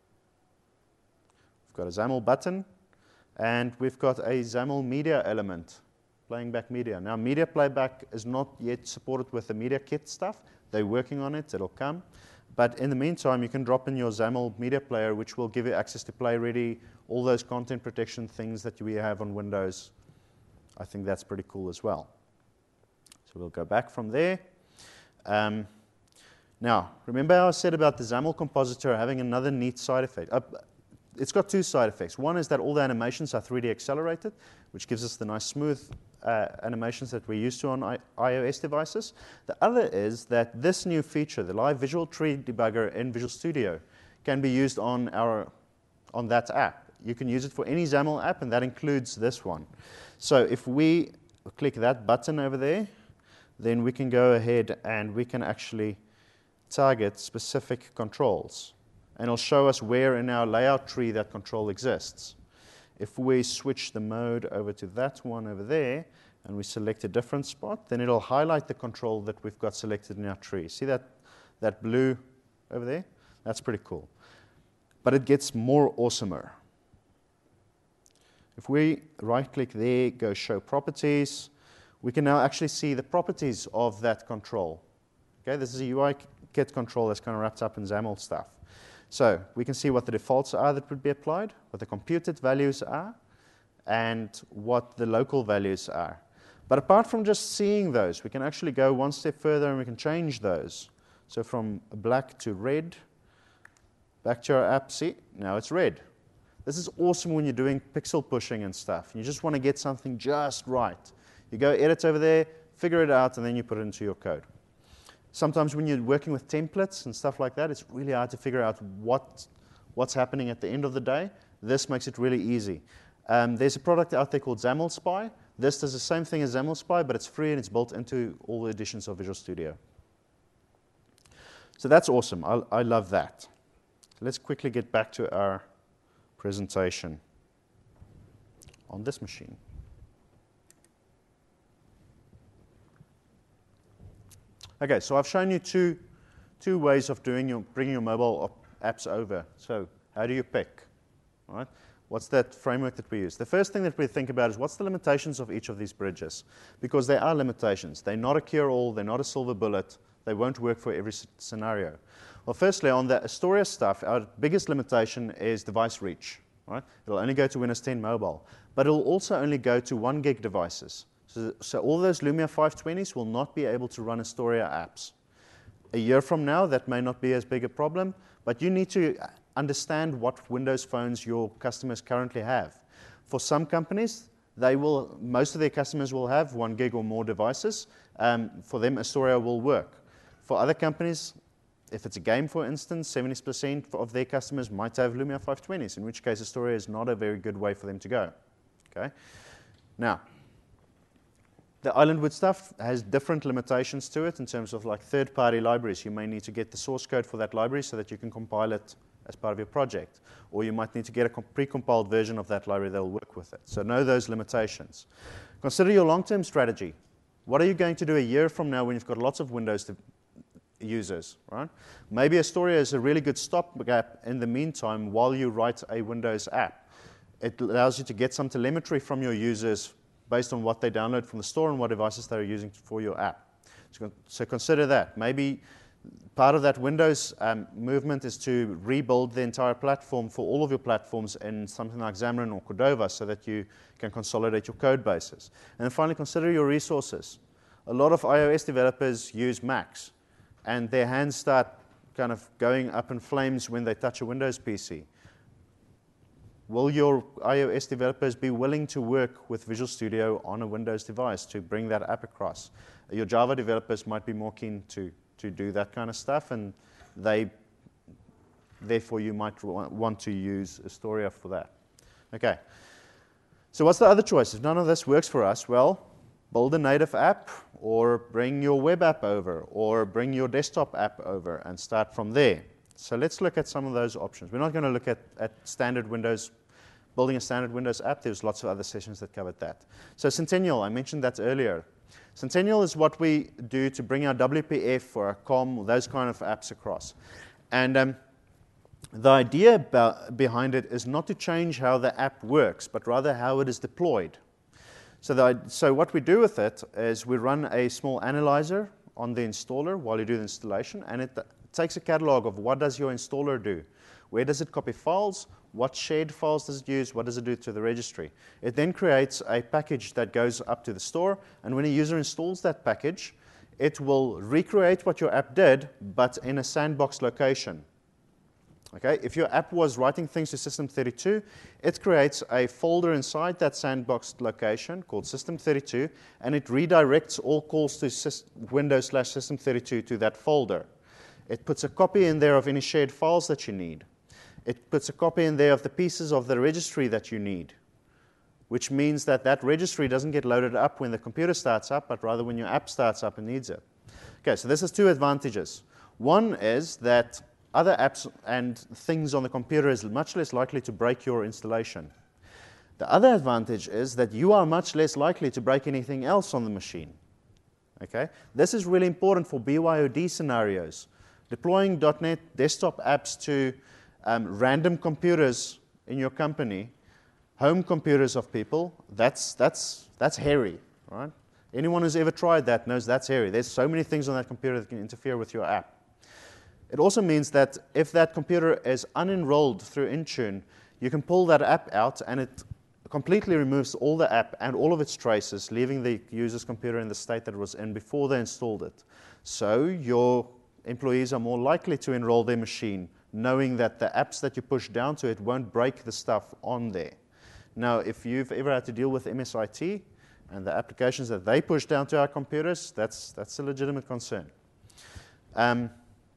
We've got a XAML button. And we've got a XAML media element, playing back media. Now, media playback is not yet supported with the Media Kit stuff. They're working on it. It'll come. But in the meantime, you can drop in your XAML media player, which will give you access to Play Ready, all those content protection things that we have on Windows. I think that's pretty cool as well. So we'll go back from there. Um, now, remember how I said about the XAML compositor having another neat side effect? Uh, it's got two side effects. One is that all the animations are three D accelerated, which gives us the nice smooth uh, animations that we're used to on I iOS devices. The other is that this new feature, the Live Visual Tree Debugger in Visual Studio, can be used on, our, on that app. You can use it for any XAML app, and that includes this one. So if we click that button over there, then we can go ahead and we can actually target specific controls. And it'll show us where in our layout tree that control exists. If we switch the mode over to that one over there, and we select a different spot, then it'll highlight the control that we've got selected in our tree. See that, that blue over there? That's pretty cool. But it gets more awesomer. If we right-click there, go Show Properties, we can now actually see the properties of that control. Okay, this is a UIKit control that's kind of wrapped up in XAML stuff. So we can see what the defaults are that would be applied, what the computed values are, and what the local values are. But apart from just seeing those, we can actually go one step further and we can change those. So from black to red, back to our app, see, now it's red. This is awesome when you're doing pixel pushing and stuff. You just want to get something just right. You go edit over there, figure it out, and then you put it into your code. Sometimes when you're working with templates and stuff like that, it's really hard to figure out what, what's happening at the end of the day. This makes it really easy. Um, there's a product out there called XAML Spy. This does the same thing as XAML Spy, but it's free and it's built into all the editions of Visual Studio. So that's awesome. I, I love that. Let's quickly get back to our presentation on this machine. Okay, so I've shown you two, two ways of doing your, bringing your mobile op- apps over. So how do you pick? All right? What's that framework that we use? The first thing that we think about is what's the limitations of each of these bridges? Because there are limitations. They're not a cure-all. They're not a silver bullet. They won't work for every s- scenario. Well, firstly, on the Astoria stuff, our biggest limitation is device reach. Right? It'll only go to Windows ten Mobile, but it'll also only go to one gig devices. So, so all those Lumia five twenties will not be able to run Astoria apps. A year from now, that may not be as big a problem, but you need to understand what Windows phones your customers currently have. For some companies, they will, most of their customers will have one gig or more devices. Um, for them, Astoria will work. For other companies, if it's a game, for instance, seventy percent of their customers might have Lumia five twenties, in which case Astoria is not a very good way for them to go. Okay? Now, the Islandwood stuff has different limitations to it in terms of like third-party libraries. You may need to get the source code for that library so that you can compile it as part of your project. Or you might need to get a pre-compiled version of that library that will work with it. So know those limitations. Consider your long-term strategy. What are you going to do a year from now when you've got lots of Windows to users, right? Maybe Astoria is a really good stopgap in the meantime while you write a Windows app. It allows you to get some telemetry from your users based on what they download from the store and what devices they're using for your app. So, so consider that. Maybe part of that Windows um, movement is to rebuild the entire platform for all of your platforms in something like Xamarin or Cordova so that you can consolidate your code bases. And then finally, consider your resources. A lot of iOS developers use Macs, and their hands start kind of going up in flames when they touch a Windows P C. Will your iOS developers be willing to work with Visual Studio on a Windows device to bring that app across? Your Java developers might be more keen to, to do that kind of stuff, and they, therefore you might want to use Astoria for that. Okay, so what's the other choice? If none of this works for us, well, build a native app, or bring your web app over, or bring your desktop app over and start from there. So let's look at some of those options. We're not going to look at, at standard Windows, building a standard Windows app. There's lots of other sessions that covered that. So Centennial, I mentioned that earlier. Centennial is what we do to bring our W P F or our COM, those kind of apps across. And um, the idea about, behind it is not to change how the app works, but rather how it is deployed. So, the, so what we do with it is we run a small analyzer on the installer while you do the installation, and it takes a catalog of what does your installer do. Where does it copy files? What shared files does it use? What does it do to the registry? It then creates a package that goes up to the store, and when a user installs that package, it will recreate what your app did, but in a sandbox location. Okay, if your app was writing things to System thirty-two, it creates a folder inside that sandboxed location called System thirty-two, and it redirects all calls to Windows slash System thirty-two to that folder. It puts a copy in there of any shared files that you need. It puts a copy in there of the pieces of the registry that you need, which means that that registry doesn't get loaded up when the computer starts up, but rather when your app starts up and needs it. Okay, so this has two advantages. One is that other apps and things on the computer is much less likely to break your installation. The other advantage is that you are much less likely to break anything else on the machine. Okay? This is really important for B Y O D scenarios. Deploying dot net desktop apps to um, random computers in your company, home computers of people, that's, that's, that's hairy, right? Anyone who's ever tried that knows that's hairy. There's so many things on that computer that can interfere with your app. It also means that if that computer is unenrolled through Intune, you can pull that app out and it completely removes all the app and all of its traces, leaving the user's computer in the state that it was in before they installed it. So your employees are more likely to enroll their machine, knowing that the apps that you push down to it won't break the stuff on there. Now, if you've ever had to deal with M S I T and the applications that they push down to our computers, that's, that's a legitimate concern. Um,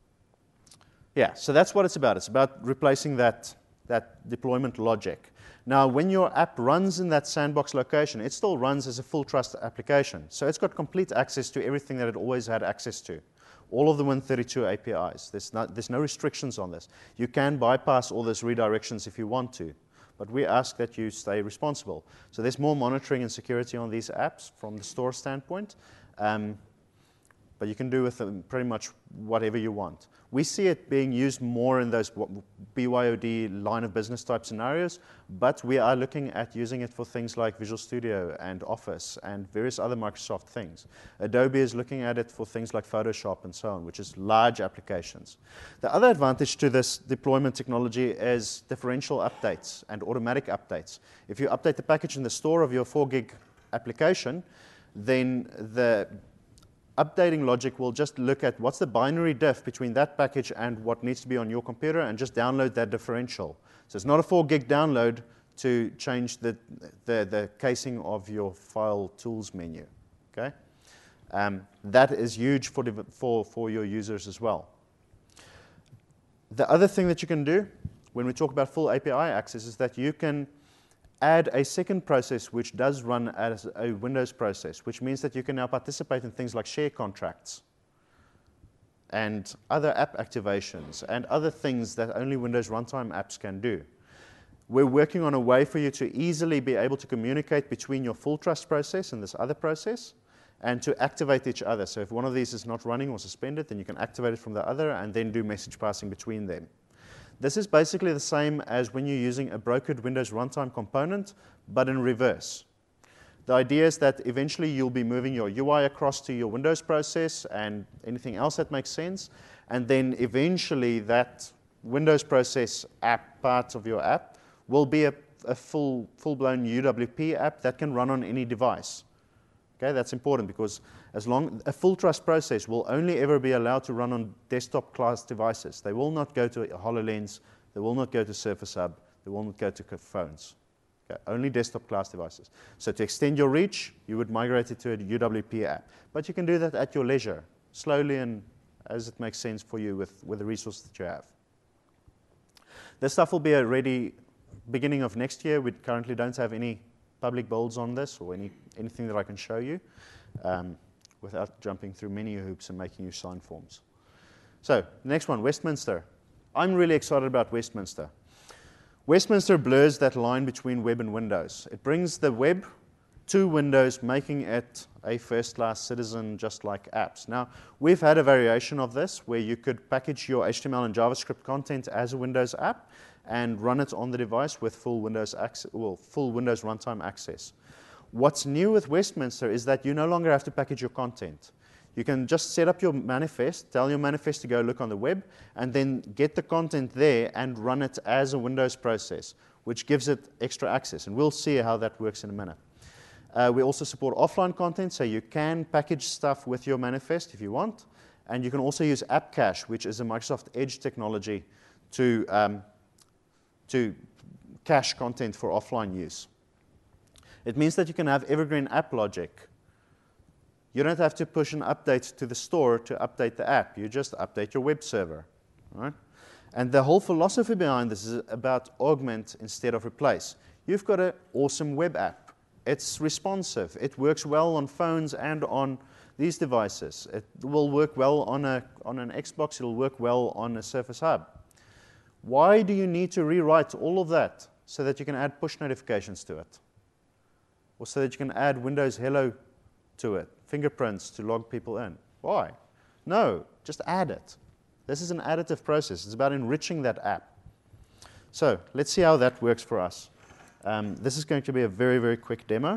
Yeah, so that's what it's about. It's about replacing that, that deployment logic. Now, when your app runs in that sandbox location, it still runs as a full trust application. So it's got complete access to everything that it always had access to, all of the Win thirty-two A P Is. There's, not, there's no restrictions on this. You can bypass all those redirections if you want to, but we ask that you stay responsible. So there's more monitoring and security on these apps from the store standpoint. Um, but you can do with them pretty much whatever you want. We see it being used more in those B Y O D line of business type scenarios, but we are looking at using it for things like Visual Studio and Office and various other Microsoft things. Adobe is looking at it for things like Photoshop and so on, which is large applications. The other advantage to this deployment technology is differential updates and automatic updates. If you update the package in the store of your four gig application, then the updating logic will just look at what's the binary diff between that package and what needs to be on your computer and just download that differential. So it's not a four gig download to change the, the, the casing of your file tools menu. Okay? Um, that is huge for, for, for your users as well. The other thing that you can do when we talk about full A P I access is that you can add a second process which does run as a Windows process, which means that you can now participate in things like share contracts and other app activations and other things that only Windows runtime apps can do. We're working on a way for you to easily be able to communicate between your full trust process and this other process and to activate each other. So if one of these is not running or suspended, then you can activate it from the other and then do message passing between them. This is basically the same as when you're using a brokered Windows runtime component, but in reverse. The idea is that eventually you'll be moving your U I across to your Windows process and anything else that makes sense, and then eventually that Windows process app part of your app will be a, a full, full-blown U W P app that can run on any device. Okay, that's important because as long a full trust process will only ever be allowed to run on desktop class devices. They will not go to HoloLens, they will not go to Surface Hub, they will not go to phones. Okay, only desktop class devices. So to extend your reach, you would migrate it to a U W P app. But you can do that at your leisure, slowly and as it makes sense for you with, with the resources that you have. This stuff will be ready beginning of next year. We currently don't have any public builds on this or any, anything that I can show you um, without jumping through many hoops and making you sign forms. So, next one, Westminster. I'm really excited about Westminster. Westminster blurs that line between web and Windows. It brings the web to Windows, making it a first-class citizen just like apps. Now, we've had a variation of this where you could package your H T M L and JavaScript content as a Windows app and run it on the device with full Windows access, well, full Windows runtime access. What's new with Westminster is that you no longer have to package your content. You can just set up your manifest, tell your manifest to go look on the web, and then get the content there and run it as a Windows process, which gives it extra access. And we'll see how that works in a minute. Uh, we also support offline content, so you can package stuff with your manifest if you want. And you can also use App Cache, which is a Microsoft Edge technology to um, to cache content for offline use. It means that you can have evergreen app logic. You don't have to push an update to the store to update the app. You just update your web server. Right? And the whole philosophy behind this is about augment instead of replace. You've got an awesome web app. It's responsive. It works well on phones and on these devices. It will work well on, a, on an Xbox. It'll work well on a Surface Hub. Why do you need to rewrite all of that so that you can add push notifications to it? Or so that you can add Windows Hello to it, fingerprints to log people in? Why? No, just add it. This is an additive process. It's about enriching that app. So let's see how that works for us. Um, this is going to be a very, very quick demo.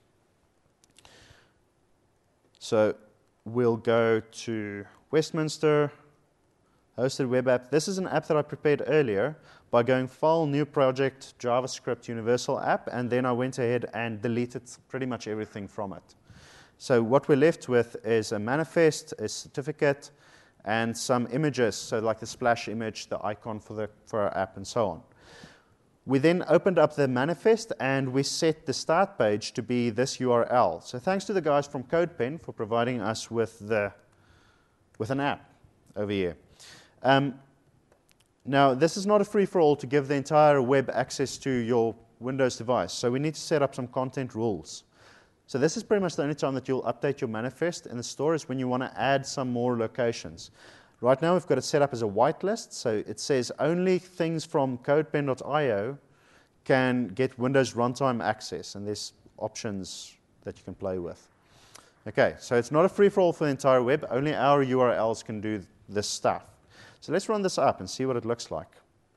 So we'll go to Westminster. Hosted web app. This is an app that I prepared earlier by going File, New Project, JavaScript, Universal App, and then I went ahead and deleted pretty much everything from it. So what we're left with is a manifest, a certificate, and some images, so like the splash image, the icon for, the, for our app, and so on. We then opened up the manifest, and we set the start page to be this U R L. So thanks to the guys from CodePen for providing us with, the, with an app over here. Um, now, this is not a free-for-all to give the entire web access to your Windows device, so we need to set up some content rules. So this is pretty much the only time that you'll update your manifest in the store is when you want to add some more locations. Right now, we've got it set up as a whitelist, so it says only things from codepen dot i o can get Windows runtime access, and there's options that you can play with. Okay, so it's not a free-for-all for the entire web. Only our U R Ls can do this stuff. So let's run this up and see what it looks like.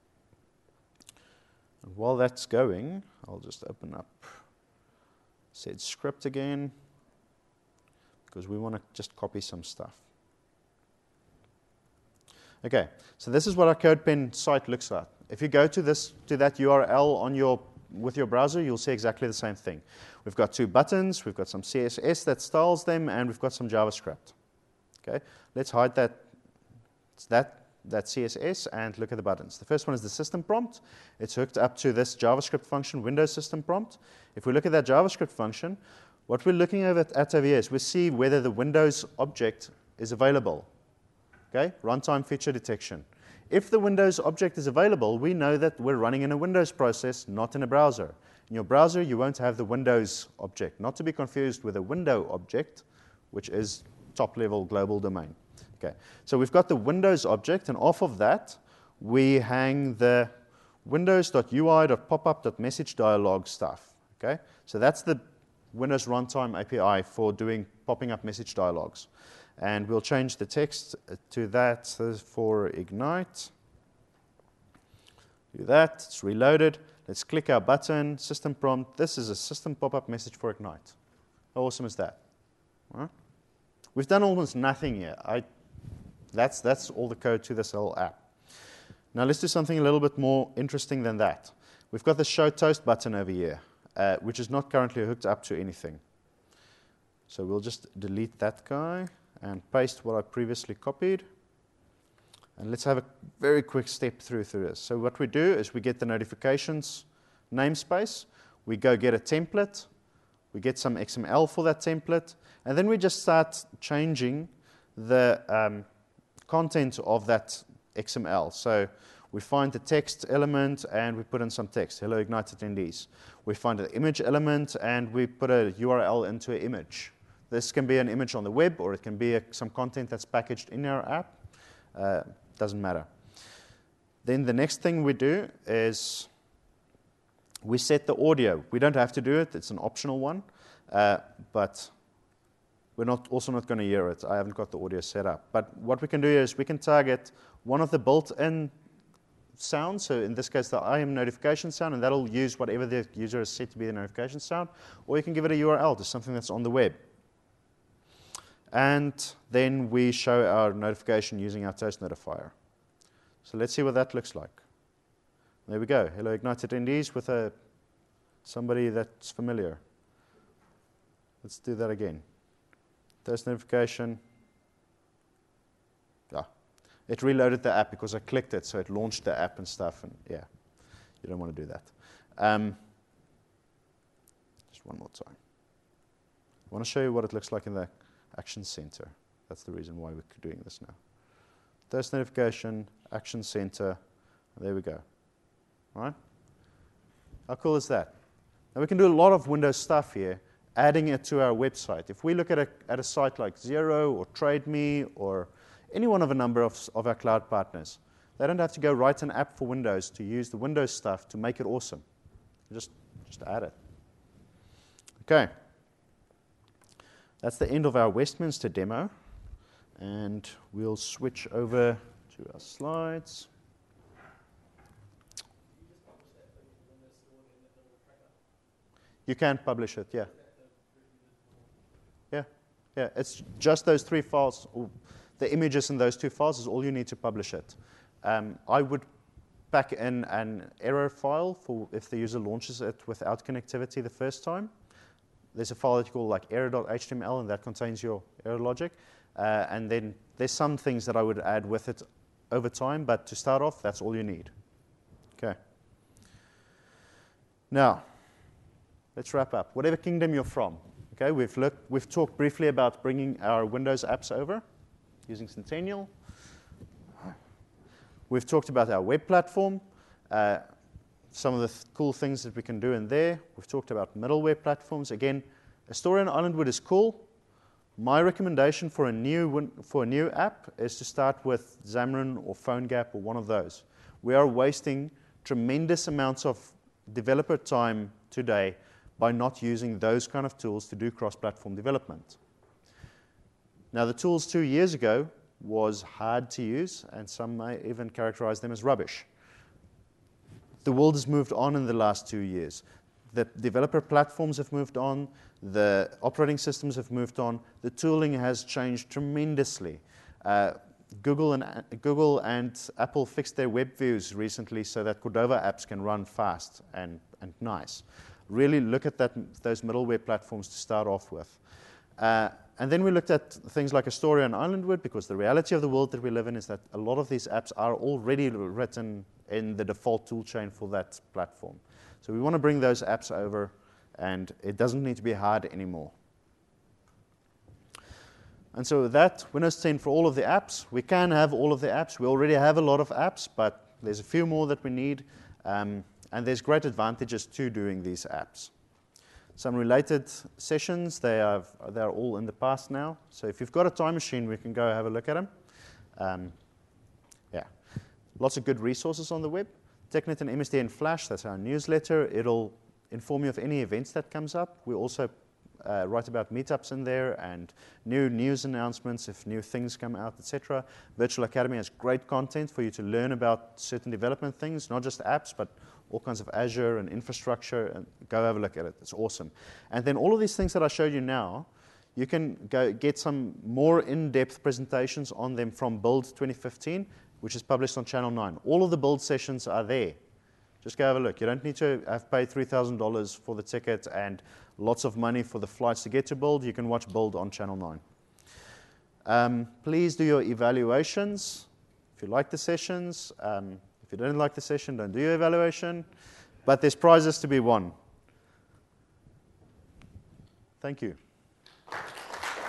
And while that's going, I'll just open up said script again, because we want to just copy some stuff. Okay, so this is what our CodePen site looks like. If you go to this to that U R L on your with your browser, you'll see exactly the same thing. We've got two buttons, we've got some C S S that styles them, and we've got some JavaScript. Okay, let's hide that that that C S S and look at the buttons. The first one is the system prompt. It's hooked up to this JavaScript function, Windows system prompt. If we look at that JavaScript function, what we're looking at, at over here is we see whether the Windows object is available. Okay, runtime feature detection. If the Windows object is available, we know that we're running in a Windows process, not in a browser. In your browser, you won't have the Windows object, not to be confused with a window object, which is top-level global domain. Okay, so we've got the Windows object, and off of that, we hang the windows.ui.popup.message dialog stuff. Okay, so that's the Windows Runtime A P I for doing popping up message dialogues. And we'll change the text to that for Ignite. Do that, it's reloaded. Let's click our button, system prompt. This is a system pop-up message for Ignite. How awesome is that? All right. We've done almost nothing here. I, that's, that's all the code to this whole app. Now let's do something a little bit more interesting than that. We've got the Show Toast button over here, uh, which is not currently hooked up to anything. So we'll just delete that guy and paste what I previously copied. And let's have a very quick step through through this. So what we do is we get the notifications namespace, we go get a template, we get some X M L for that template, and then we just start changing the um, content of that X M L. So we find the text element and we put in some text, hello Ignite attendees. We find an image element and we put a U R L into an image. This can be an image on the web, or it can be a, some content that's packaged in our app. Uh, doesn't matter. Then the next thing we do is we set the audio. We don't have to do it. It's an optional one. Uh, but we're not also not going to hear it. I haven't got the audio set up. But what we can do is we can target one of the built-in sounds. So in this case, the I am notification sound, and that'll use whatever the user has set to be the notification sound. Or you can give it a U R L to something that's on the web. And then we show our notification using our Toast notifier. So let's see what that looks like. There we go. Hello Ignite attendees with a, somebody that's familiar. Let's do that again. Toast notification. Yeah. It reloaded the app because I clicked it, so it launched the app and stuff. And yeah, you don't want to do that. Um, just one more time. I want to show you what it looks like in the Action Center. That's the reason why we're doing this now. Toast notification, Action Center. There we go. All right? How cool is that? Now we can do a lot of Windows stuff here, adding it to our website. If we look at a, at a site like Xero or TradeMe or any one of a number of, of our cloud partners, they don't have to go write an app for Windows to use the Windows stuff to make it awesome. Just, just add it. Okay. That's the end of our Westminster demo, and we'll switch over to our slides. You can publish it, yeah. Yeah, yeah. It's just those three files. The images in those two files is all you need to publish it. Um, I would pack in an error file for if the user launches it without connectivity the first time. There's a file that you call like error.html, and that contains your error logic. Uh, and then there's some things that I would add with it over time, but to start off, that's all you need. Okay. Now, let's wrap up. Whatever kingdom you're from, okay, we've looked, we've talked briefly about bringing our Windows apps over using Centennial. We've talked about our web platform. Uh, Some of the th cool things that we can do in there. We've talked about middleware platforms. Again, Astoria and Islandwood is cool. My recommendation for a new for a new app is to start with Xamarin or PhoneGap or one of those. We are wasting tremendous amounts of developer time today by not using those kind of tools to do cross-platform development. Now, the tools two years ago was hard to use, and some may even characterize them as rubbish. The world has moved on in the last two years. The developer platforms have moved on, the operating systems have moved on, the tooling has changed tremendously. Uh, Google and, uh, Google and Apple fixed their web views recently so that Cordova apps can run fast and, and nice. Really look at that, those middleware platforms to start off with. Uh, and then we looked at things like Astoria and Islandwood, because the reality of the world that we live in is that a lot of these apps are already written in the default toolchain for that platform. So we want to bring those apps over, and it doesn't need to be hard anymore. And so with that, Windows ten for all of the apps. We can have all of the apps. We already have a lot of apps, but there's a few more that we need. Um, and there's great advantages to doing these apps. Some related sessions, they are, they are all in the past now. So if you've got a time machine, we can go have a look at them. Um, yeah, lots of good resources on the web. TechNet and M S D N Flash, that's our newsletter. It'll inform you of any events that comes up. We also uh, write about meetups in there and new news announcements if new things come out, et cetera. Virtual Academy has great content for you to learn about certain development things, not just apps, but all kinds of Azure and infrastructure, and go have a look at it. It's awesome. And then all of these things that I showed you now, you can go get some more in-depth presentations on them from Build twenty fifteen, which is published on Channel nine. All of the Build sessions are there. Just go have a look. You don't need to have paid three thousand dollars for the ticket and lots of money for the flights to get to Build. You can watch Build on Channel nine. Um, please do your evaluations. If you like the sessions, um, if you don't like the session, don't do your evaluation. But there's prizes to be won. Thank you.